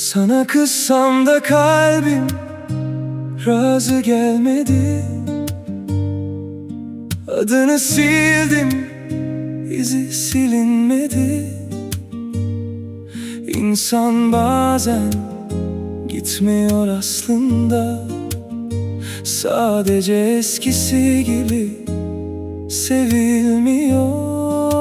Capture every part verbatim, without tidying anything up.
Sana kızsam da kalbim razı gelmedi. Adını sildim, izi silinmedi. İnsan bazen gitmiyor aslında, sadece eskisi gibi sevilmiyor.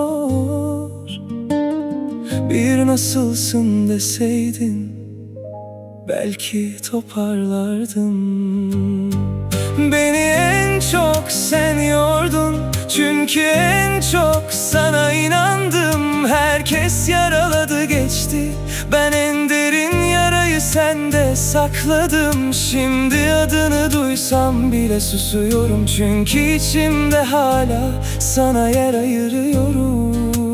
Bir nasılsın deseydin belki toparlardım. Beni en çok sen yordun, çünkü en çok sana inandım. Herkes yaraladı geçti, ben en derin yarayı sende sakladım. Şimdi adını duysam bile susuyorum, çünkü içimde hala sana yer ayırıyorum.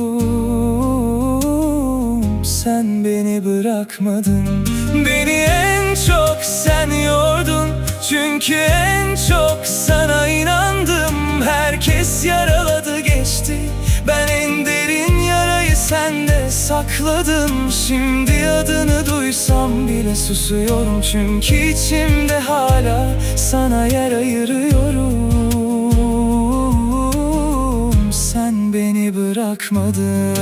Sen beni bırakmadın. Beni en çok sen yordun, çünkü en çok sana inandım. Herkes yaraladı geçti, ben en derin yarayı sende sakladım. Şimdi adını duysam bile susuyorum, çünkü içimde hala sana yer ayırıyorum. Sen beni bırakmadın.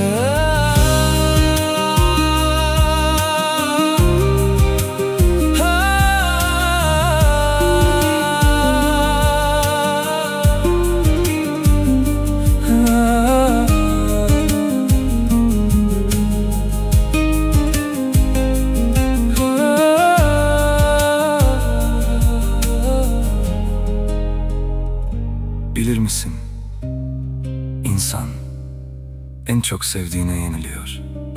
Bilir misin, insan en çok sevdiğine yeniliyor.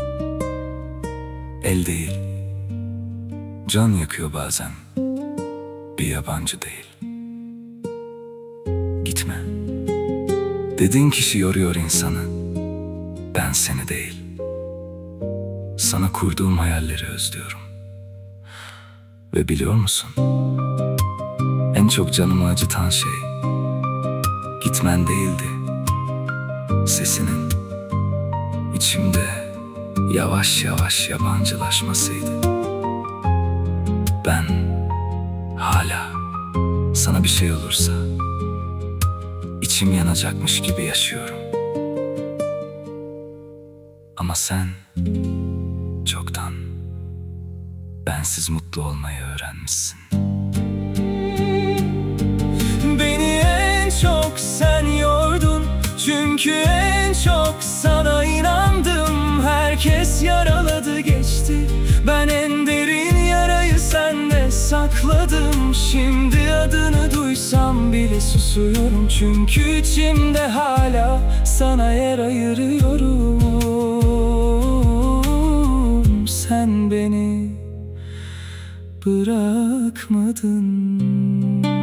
El değil, can yakıyor bazen, bir yabancı değil. Gitme, dediğin kişi yoruyor insanı, ben seni değil. Sana kurduğum hayalleri özlüyorum. Ve biliyor musun, en çok canımı acıtan şey gitmen değildi, sesinin içimde yavaş yavaş yabancılaşmasıydı. Ben hala sana bir şey olursa içim yanacakmış gibi yaşıyorum. Ama sen çoktan bensiz mutlu olmayı öğrenmişsin. Beni en çok sen yordun, çünkü en çok sana inandım. Herkes yaraladı geçti, ben en derin yarayı sende sakladım. Şimdi adını duysam bile susuyorum, çünkü içimde hala sana yer ayırıyorum. Sen beni bırakmadın.